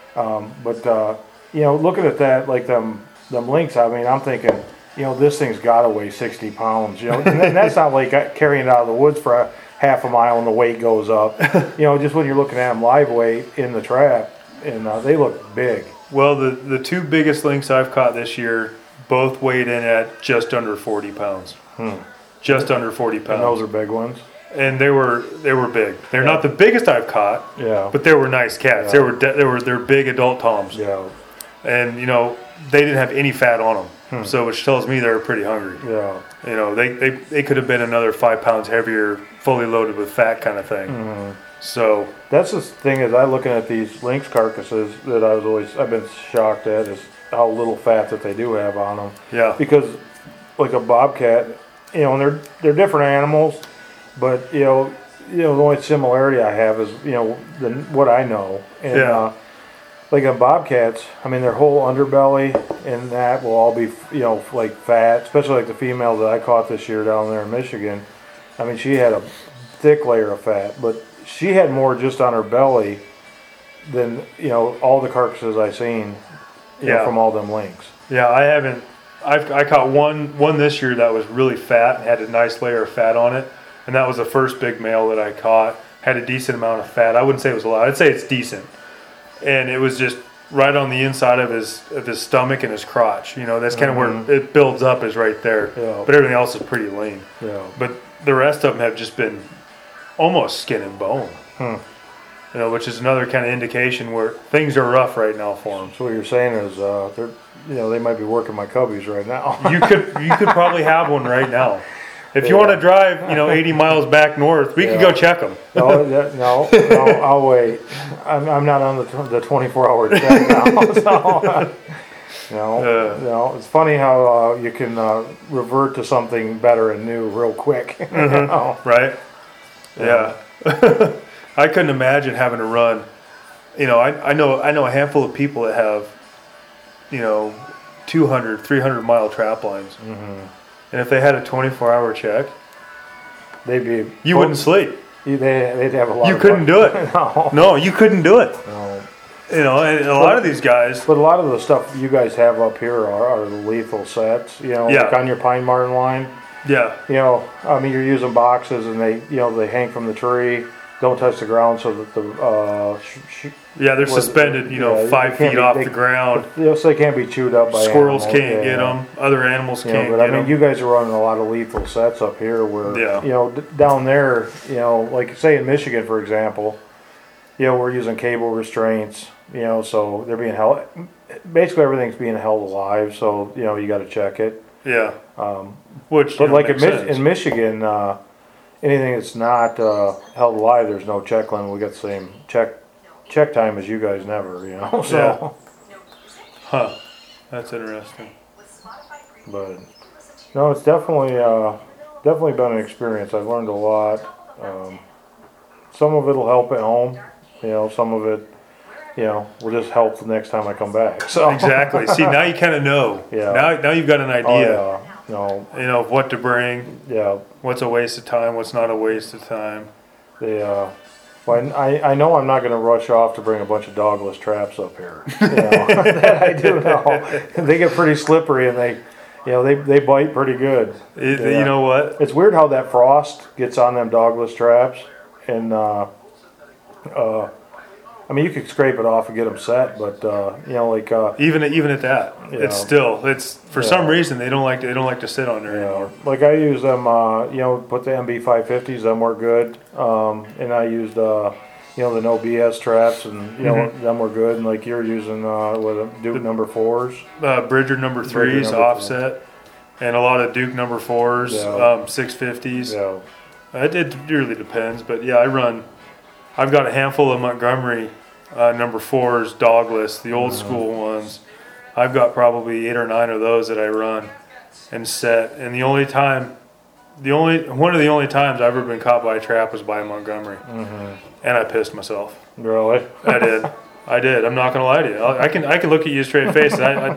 But looking at that, like them lynx, I mean, I'm thinking, this thing's got to weigh 60 pounds. And that's not like carrying it out of the woods for a half a mile and the weight goes up. Just when you're looking at them live weight in the trap, and they look big. Well, the 2 biggest lynx I've caught this year both weighed in at just under 40 pounds. Just under 40 pounds. And those are big ones. And they were big. They're not the biggest I've caught. Yeah. But they were nice cats. Yeah. They're big adult toms. Yeah. And they didn't have any fat on them. So which tells me they're pretty hungry. Yeah. They could have been another 5 pounds heavier, fully loaded with fat kind of thing. So that's the thing is I looking at these lynx carcasses that I've been shocked at is how little fat that they do have on them. yeah, Because like a bobcat, and they're different animals, but the only similarity I have is what I know. And Yeah. like a bobcats, I mean their whole underbelly and that will all be like fat, especially like the female that I caught this year down there in Michigan. I mean she had a thick layer of fat, but she had more just on her belly than all the carcasses I seen Yeah. from all them lynx. yeah. I haven't. I caught one this year that was really fat and had a nice layer of fat on it, and that was the first big male that I caught. Had a decent amount of fat. I wouldn't say it was a lot. I'd say it's decent, and it was just right on the inside of his stomach and his crotch. That's kind of where it builds up, is right there. Yeah. But everything else is pretty lean. Yeah. But the rest of them have just been almost skin and bone. which is another kind of indication where things are rough right now for them. So what you're saying is, they might be working my cubbies right now. You could probably have one right now. If you want to drive, 80 miles back north, we could go check them. No, I'll wait. I'm not on the 24-hour check now. So, no. It's funny how you can revert to something better and new real quick. Right? Yeah. I couldn't imagine having to run. I know a handful of people that have, 200, 300 mile trap lines. Mm-hmm. And if they had a 24-hour check, you wouldn't sleep. They'd have a lot. You couldn't do it. No, you couldn't do it. No. And a lot of these guys. But a lot of the stuff you guys have up here are lethal sets. Like on your Pine Martin line. Yeah. You're using boxes and they hang from the tree, don't touch the ground, so that the they're suspended, 5 feet off the ground. So they can't be chewed up by squirrels. Animals. Can't get them. Other animals can't. But get them. you guys are running a lot of lethal sets up here, where down there, like say in Michigan, for example, we're using cable restraints. So they're being held. Basically, everything's being held alive. So you got to check it. Yeah. But like in Michigan, anything that's not held alive, there's no check limit. We got the same check time as you guys never, So. Yeah. Huh. That's interesting. But no, it's definitely been an experience. I've learned a lot. Some of it'll help at home. Some of it, will just help the next time I come back. So exactly. See, now you kind of know. Yeah. Now you've got an idea. Oh, yeah. Of what to bring. Yeah. What's a waste of time? What's not a waste of time? I know I'm not going to rush off to bring a bunch of dogless traps up here. That I do know. They get pretty slippery and they bite pretty good. You know what? It's weird how that frost gets on them dogless traps, and you could scrape it off and get them set, but even at that, it's for some reason they don't like to sit on there anymore. Like I use them, put the MB550s, them were good, and I used the no BS traps, and them were good, and like you're using Duke number 4s, Bridger number 3s, offset, and a lot of Duke number 4s, 650s. Yeah, it really depends, but I've got a handful of Montgomery number 4s, dogless, the old school ones. I've got probably 8 or 9 of those that I run and set. And one of the only times I've ever been caught by a trap was by a Montgomery. Mm-hmm. And I pissed myself. Really? I did. I'm not gonna lie to you. I can look at you straight face.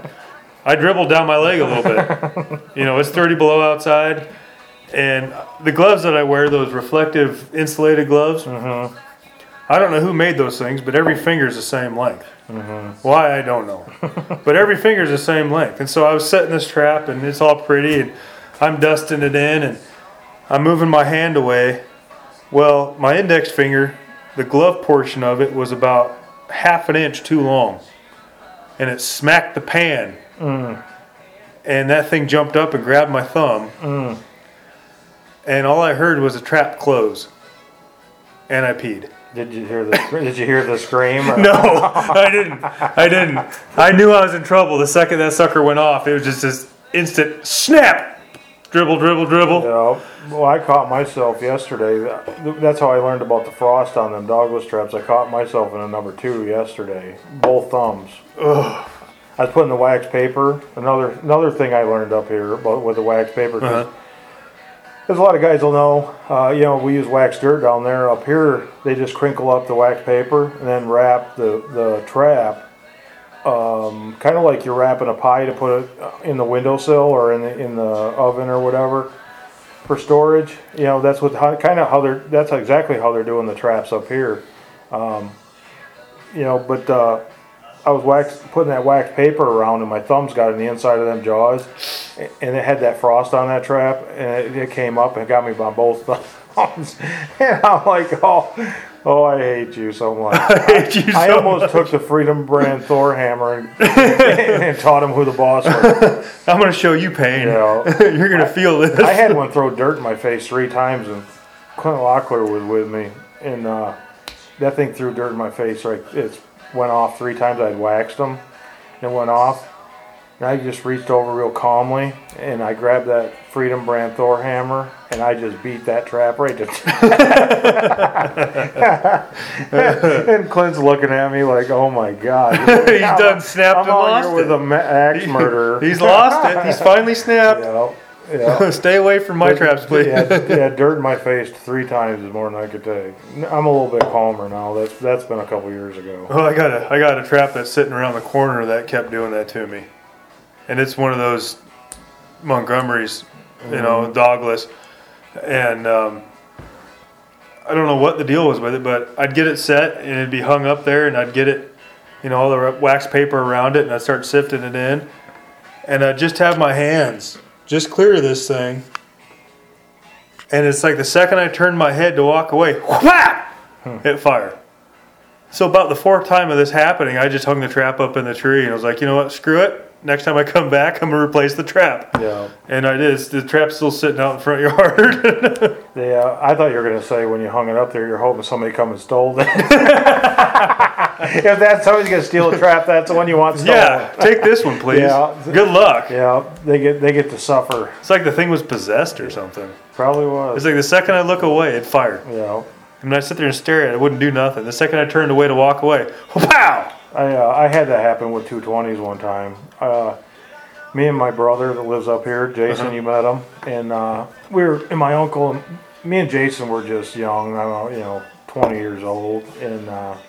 I dribbled down my leg a little bit. It's 30 below outside, and the gloves that I wear, those reflective insulated gloves. Mm-hmm. I don't know who made those things, but every finger is the same length. Mm-hmm. Why, I don't know. But every finger is the same length. And so I was setting this trap, and it's all pretty, and I'm dusting it in, and I'm moving my hand away. Well, my index finger, the glove portion of it was about half an inch too long. And it smacked the pan. Mm. And that thing jumped up and grabbed my thumb. Mm. And all I heard was a trap close. And I peed. Did you hear the scream? No, I didn't. I knew I was in trouble the second that sucker went off. It was just this instant snap. Dribble. Well, I caught myself yesterday. That's how I learned about the frost on them dogless traps. I caught myself in a number 2 yesterday. Both thumbs. Ugh. I was putting the wax paper. Another thing I learned up here with the wax paper. There's a lot of guys will know, we use wax dirt down there. Up here, they just crinkle up the wax paper and then wrap the trap, kind of like you're wrapping a pie to put it in the windowsill or in the oven or whatever for storage. That's that's exactly how they're doing the traps up here. I was putting that wax paper around, and my thumbs got in the inside of them jaws, and it had that frost on that trap, and it came up and got me on both thumbs. And I'm like, oh, I hate you so much. I almost took the Freedom brand Thor hammer and taught him who the boss was. I'm going to show you pain. You're going to feel this. I had one throw dirt in my face 3 times, and Clint Locklear was with me, and that thing threw dirt in my face. Right, it went off 3 times. I'd waxed them, and it went off. And I just reached over real calmly, and I grabbed that Freedom brand Thor hammer, and I just beat that trap right to. And Clint's looking at me like, "Oh my God, He's done snapped and lost here with it. an axe murderer." He's lost it. He's finally snapped. Yeah. Stay away from my traps, please. Yeah, dirt in my face 3 times is more than I could take. I'm a little bit calmer now. That's been a couple years ago. Well, I got a trap that's sitting around the corner that kept doing that to me, and it's one of those Montgomerys, dogless, and I don't know what the deal was with it, but I'd get it set and it'd be hung up there, and I'd get it, all the wax paper around it, and I'd start sifting it in, and I'd just have my hands just clear this thing, and it's like the second I turned my head to walk away, whap, it fired. So about the 4th time of this happening, I just hung the trap up in the tree, and I was like, you know what, screw it. Next time I come back, I'm going to replace the trap. Yeah. And I did. The trap's still sitting out in front yard. Yeah, I thought you were going to say when you hung it up there, you're hoping somebody come and stole it. If that's somebody's going to steal a trap, that's the one you want stolen. Yeah, take this one, please. Yeah. Good luck. Yeah, they get to suffer. It's like the thing was possessed or something. Probably was. It's like the second I look away, it fired. Yeah. And I sit there and stare at it, it wouldn't do nothing. The second I turned away to walk away, pow! I had that happen with 220s one time. Me and my brother that lives up here, Jason, you met him, and and my uncle, and me and Jason were just young, I don't know, 20 years old, and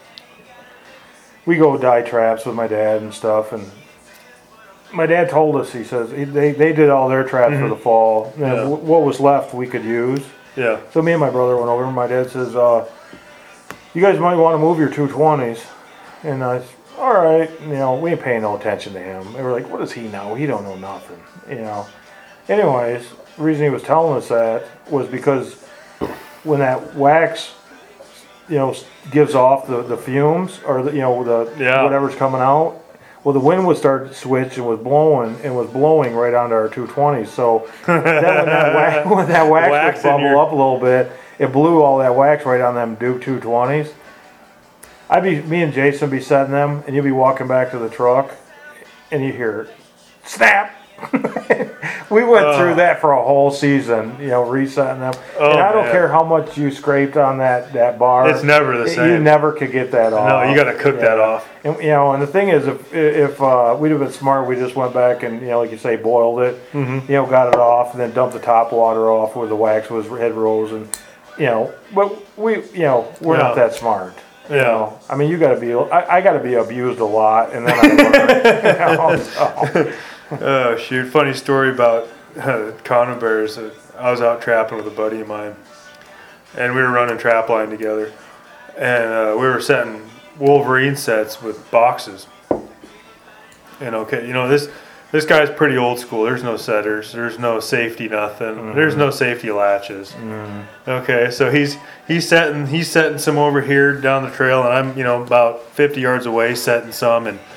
we go dye traps with my dad and stuff, and my dad told us, he says, they did all their traps for the fall, and Yeah. what was left we could use. Yeah. So me and my brother went over, and my dad says, you guys might want to move your 220s. And I said, all right, we ain't paying no attention to him. They were like, what does he know? He don't know nothing, Anyways, the reason he was telling us that was because when that wax, gives off the fumes or whatever's coming out, well, the wind would start to switch and was blowing right onto our 220s. So when that wax would bubble up a little bit, it blew all that wax right on them Duke 220s. Me and Jason be setting them, and you'll be walking back to the truck, and you hear, snap. We went through that for a whole season, resetting them. And I don't care how much you scraped on that bar. It's never the same. You never could get that off. No, you got to cook that off. And and the thing is, if we'd have been smart, we just went back and like you say, boiled it, got it off, and then dumped the top water off where the wax had rose, and but we're not that smart. Yeah. I mean, you got to be. I got to be abused a lot, and then I learn. So. Oh shoot! Funny story about condom bears. I was out trapping with a buddy of mine, and we were running trap line together, and we were setting Wolverine sets with boxes. And this guy's pretty old school. There's no setters. There's no safety nothing. Mm-hmm. There's no safety latches. Mm-hmm. Okay, so he's setting some over here down the trail, and I'm about 50 yards away setting some, and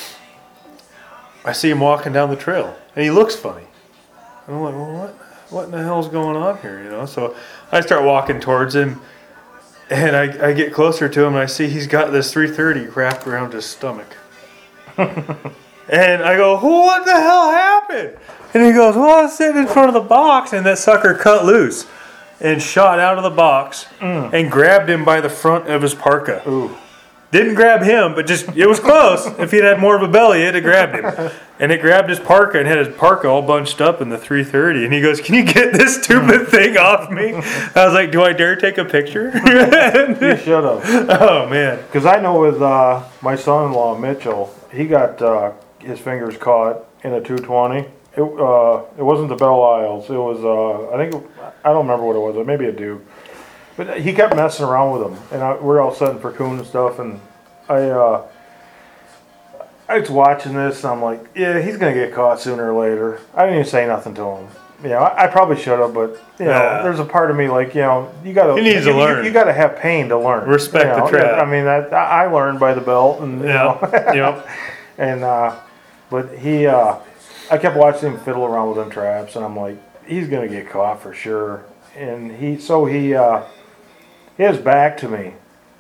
I see him walking down the trail, and he looks funny. I'm like, well, what in the hell's going on here? So I start walking towards him, and I get closer to him, and I see he's got this 330 wrapped around his stomach. And I go, what the hell happened? And he goes, well, I was sitting in front of the box, and that sucker cut loose and shot out of the box and grabbed him by the front of his parka. Ooh. Didn't grab him, but it was close. If he'd had more of a belly, it'd have grabbed him. And it grabbed his parka and had his parka all bunched up in the 330. And he goes, can you get this stupid thing off me? I was like, do I dare take a picture? You should have. Oh, man. Because I know with my son-in-law, Mitchell, he got his fingers caught in a 220. It wasn't the Belle Isles. It was, I don't remember what it was. Maybe a Duke. But he kept messing around with them. And we're all setting for coon and stuff. And I was watching this, and I'm like, yeah, he's going to get caught sooner or later. I didn't even say nothing to him. I probably should have, but there's a part of me like, you got to. He needs to learn. You got to have pain to learn. Respect the trap. I mean, I learned by the belt, and Yep. and but I kept watching him fiddle around with them traps, and I'm like, he's gonna get caught for sure. And he had his back to me,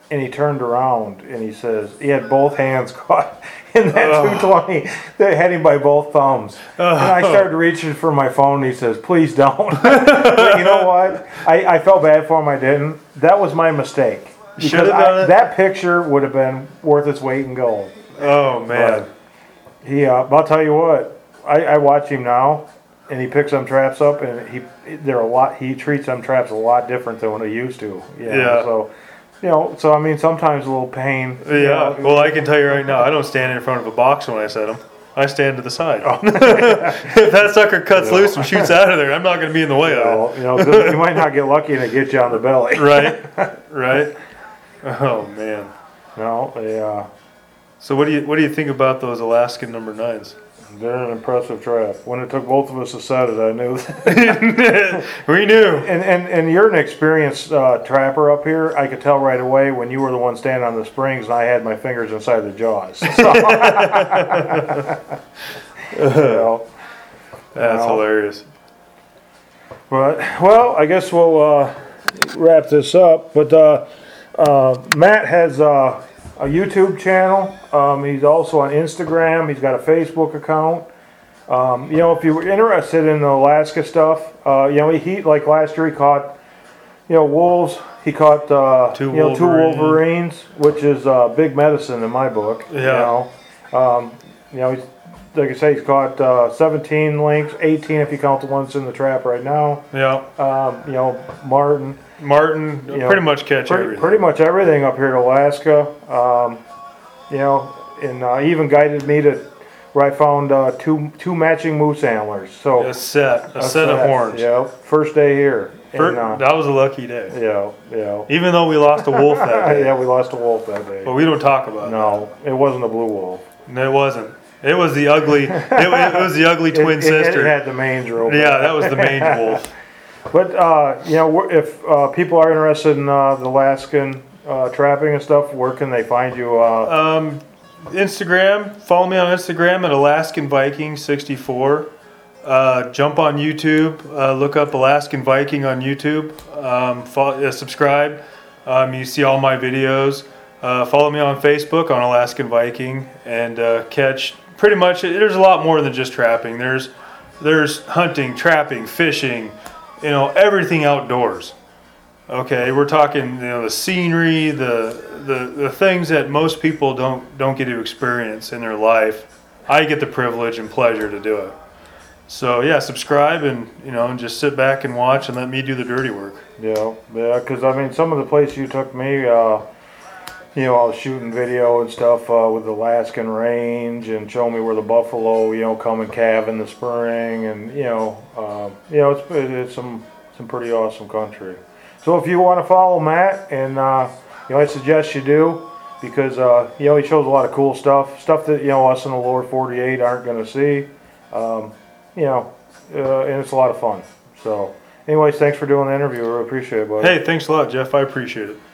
and he turned around and he says he had both hands caught in that 220. They had him by both thumbs. And I started reaching for my phone. And he says, "Please don't." But you know what? I felt bad for him. I didn't. That was my mistake. Should have done it. That picture would have been worth its weight in gold. Oh man. But I'll tell you what. I watch him now, and he picks them traps up, and he treats them traps a lot different than what he used to. Yeah. So I mean, sometimes a little pain. Yeah. Well, I can tell you right now, I don't stand in front of a box when I set them. I stand to the side. Oh. If that sucker cuts loose and shoots out of there, I'm not going to be in the way of it. You might not get lucky and it gets you on the belly. Right. Right. Oh man. No, So what do you think about those Alaskan number 9s? they're an impressive trap. When it took both of us to set it, I knew. We knew. And you're an experienced trapper up here. I could tell right away when you were the one standing on the springs and I had my fingers inside the jaws. So, That's hilarious. But well, I guess we'll wrap this up. But Matt has a YouTube channel. He's also on Instagram. He's got a Facebook account. If you were interested in the Alaska stuff, he like last year he caught, wolves. He caught two wolverines, which is big medicine in my book. Yeah. He's, like I say, he's caught 17 lynx, 18 if you count the ones in the trap right now. Yeah. Martin. Pretty much catch everything. Pretty much everything up here in Alaska. And he even guided me to where I found two matching moose antlers. So a set of horns. Yeah, first day here. That was a lucky day. Yeah. Even though we lost a wolf that day. Yeah, we lost a wolf that day. But we don't talk about it. No, it wasn't a blue wolf. No, it wasn't. It was the ugly. It was the ugly twin sister. It had the mange rope. Yeah, that was the mange wolf. But if people are interested in the Alaskan trapping and stuff, where can they find you? Instagram. Follow me on Instagram at Alaskan Viking 64. Jump on YouTube. Look up Alaskan Viking on YouTube. Subscribe. You see all my videos. Follow me on Facebook on Alaskan Viking and catch. Pretty much, there's a lot more than just trapping. There's hunting, trapping, fishing. Everything outdoors. Okay, we're talking, the scenery, the things that most people don't get to experience in their life. I get the privilege and pleasure to do it. So yeah, subscribe and just sit back and watch and let me do the dirty work. Yeah, because I mean, some of the places you took me, I was shooting video and stuff with the Alaskan range and showing me where the buffalo, come and calve in the spring, and it's some pretty awesome country. So if you want to follow Matt, and I suggest you do, because he shows a lot of cool stuff that us in the lower 48 aren't going to see, and it's a lot of fun. So, anyways, thanks for doing the interview. I really appreciate it, buddy. Hey, thanks a lot, Jeff. I appreciate it.